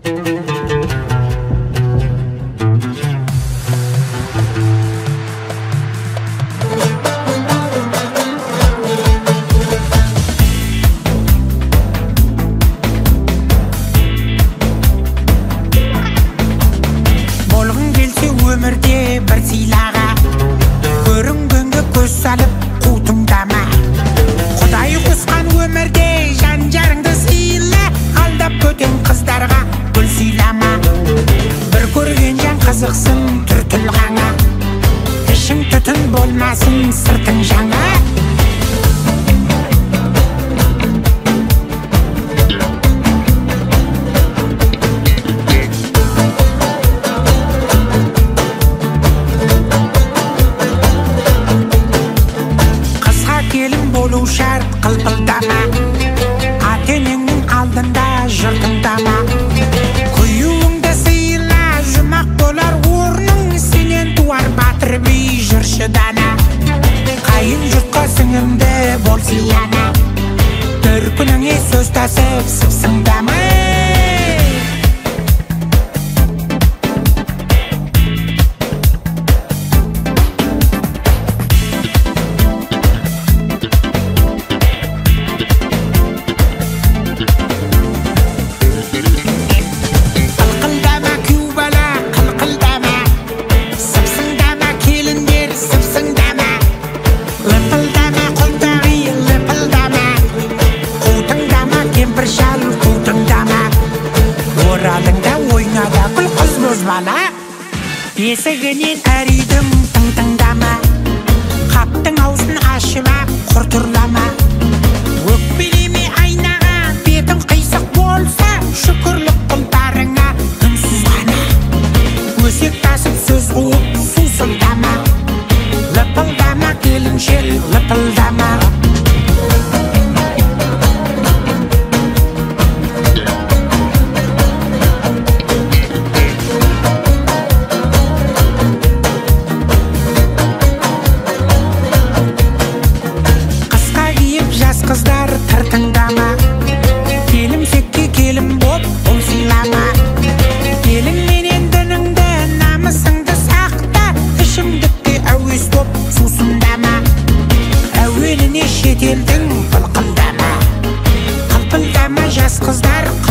Болғың келсе өмірде бір сыйлаға, көрінгенге көз салып қу тыңдама. Құдай қосқан өмірде жан жарыңды сыйла, алдап көтен қыздарға гүл сыйлама. Бір көрген жан қызықсын түр тұлғаңа, ішің түтін болмасын сыртың жаңа. Келін болу шарт қылпылдама, ата-енеңнің алдында жыр тыңдама. Күюіңді сыйла, жұмақ болар орның, сенен туар батыр би жыршы дана. Қайын жұртқа сіңімді бол сыйлана, бір күніңе сөз тасып сыпсыңдама. Оралыңда ойнада күл қыз бозбала, есігінен әр үйдің тың-тыңдама. Қаптың аузын ашып ап құртырлама, өкпелеме айнаға, бетің қисық болса, шүкірлік құлдарыңа үнсіз ғана. Өсек тасып сөз қуып сусылдама, лыпылдама келіншек лыпылдама. Қыздар тыртыңдама, келімсекке келім боп ұл сыйлама. Келің менен дініңді, намысыңды сақта, ішімдікке әуес боп сусындама. Әуеліне шетелдің қылқылдама, қылпылдама жас қыздар.